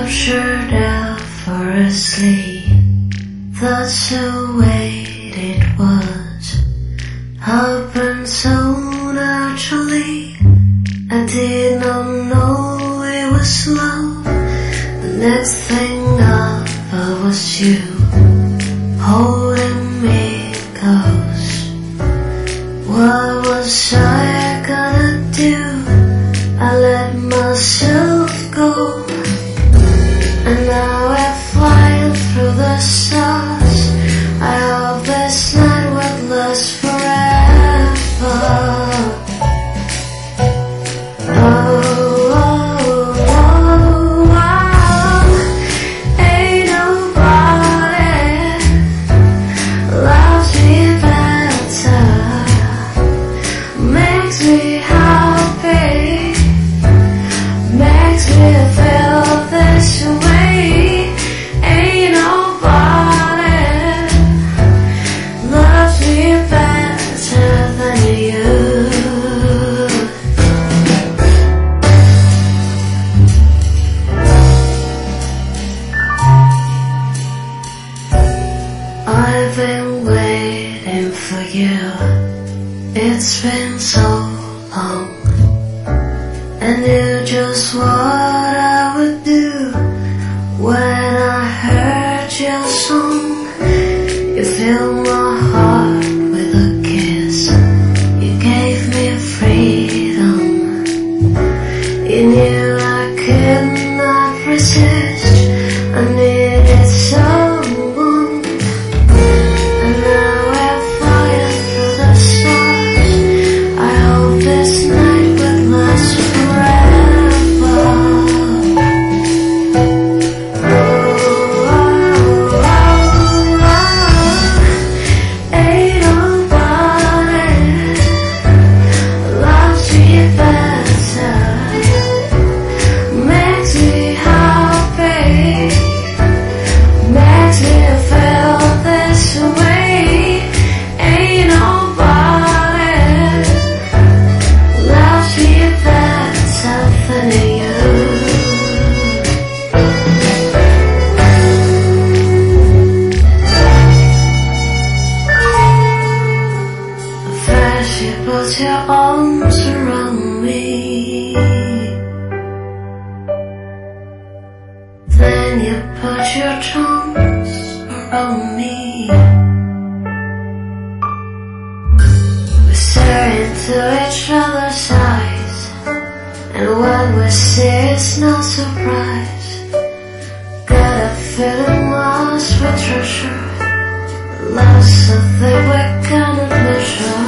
captured effortlessly. That's the way it was. Happened so naturally. I did not know it was love. The next thing I felt was you holding me close. What was I gonna do? I let myself go, and now we're flying through the stars. I hope this night will last forever. Oh, oh, oh, oh. Ain't nobody loves me better, makes me happy, makes me feel this way. Ain't nobody loves me better than you. I've been waiting for you. It's been so long. I knew just what I would do when I heard your song. You filled my heart with a kiss. You gave me freedom. You knew I could not resist. I needed someone, and now we're flying through the stars. I hope this night will last forever. Oh, oh, oh, oh. Ain't nobody loves me better, makes me happy, makes me feel this way. Ain't nobody loves me better than you. First you put your arms around me, then you put your tongues around me. We stare into each other's eyes, and what we see is no surprise. Got a feeling lost with treasure, lost something we cannot measure.